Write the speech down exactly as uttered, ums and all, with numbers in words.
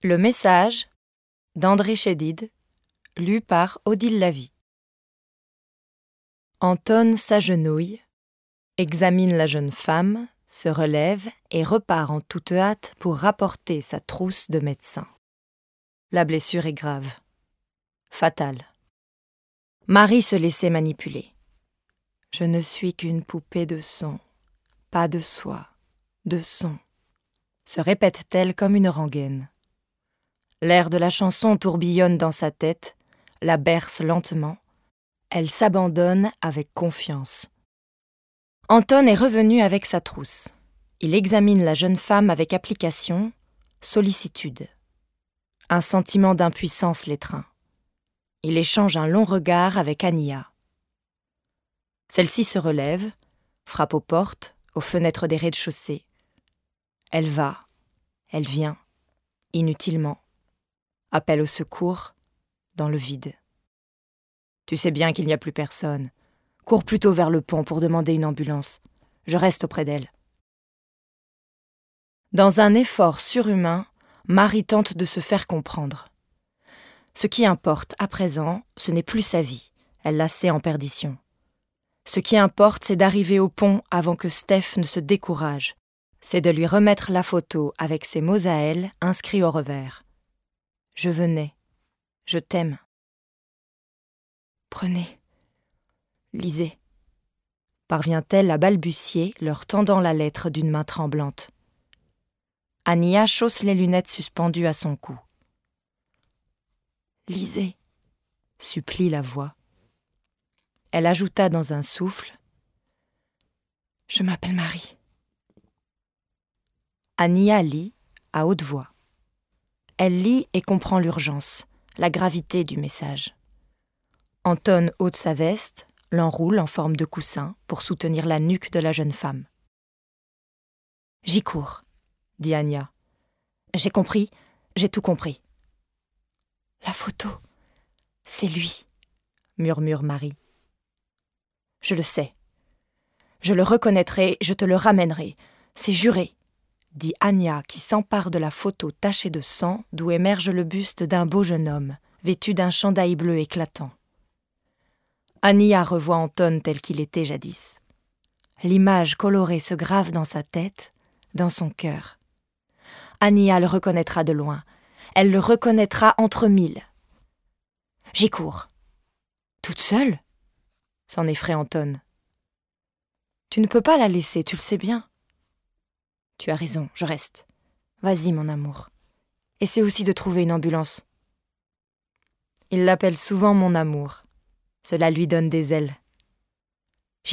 Le message d'André Chédid, lu par Odile Lavie. Anton s'agenouille, examine la jeune femme, se relève et repart en toute hâte pour rapporter sa trousse de médecin. La blessure est grave, fatale. Marie se laissait manipuler. Je ne suis qu'une poupée de son, pas de soie, de son, se répète-t-elle comme une rengaine. L'air de la chanson tourbillonne dans sa tête, la berce lentement. Elle s'abandonne avec confiance. Anton est revenu avec sa trousse. Il examine la jeune femme avec application, sollicitude. Un sentiment d'impuissance l'étreint. Il échange un long regard avec Ania. Celle-ci se relève, frappe aux portes, aux fenêtres des rez-de-chaussée. Elle va, elle vient, inutilement. Appelle au secours, dans le vide. Tu sais bien qu'il n'y a plus personne. Cours plutôt vers le pont pour demander une ambulance. Je reste auprès d'elle. Dans un effort surhumain, Marie tente de se faire comprendre. Ce qui importe à présent, ce n'est plus sa vie. Elle la sait en perdition. Ce qui importe, c'est d'arriver au pont avant que Steph ne se décourage. C'est de lui remettre la photo avec ses mots à elle inscrits au revers. Je venais. Je t'aime. Prenez. Lisez. Parvient-elle à balbutier, leur tendant la lettre d'une main tremblante. Ania chausse les lunettes suspendues à son cou. Lisez, supplie la voix. Elle ajouta dans un souffle. Je m'appelle Marie. Ania lit à haute voix. Elle lit et comprend l'urgence, la gravité du message. Anton ôte sa veste, l'enroule en forme de coussin pour soutenir la nuque de la jeune femme. « J'y cours, » dit Ania. « J'ai compris, j'ai tout compris. »« La photo, c'est lui, » murmure Marie. « Je le sais. Je le reconnaîtrai, je te le ramènerai. C'est juré, » dit Ania qui s'empare de la photo tachée de sang d'où émerge le buste d'un beau jeune homme, vêtu d'un chandail bleu éclatant. Ania revoit Anton tel qu'il était jadis. L'image colorée se grave dans sa tête, dans son cœur. Ania le reconnaîtra de loin. Elle le reconnaîtra entre mille. « J'y cours. »« Toute seule ?» s'en effraie Anton. « Tu ne peux pas la laisser, tu le sais bien. »« Tu as raison, je reste. Vas-y, mon amour. Essaie aussi de trouver une ambulance. » Il l'appelle souvent mon amour. Cela lui donne des ailes. « J'y vais. »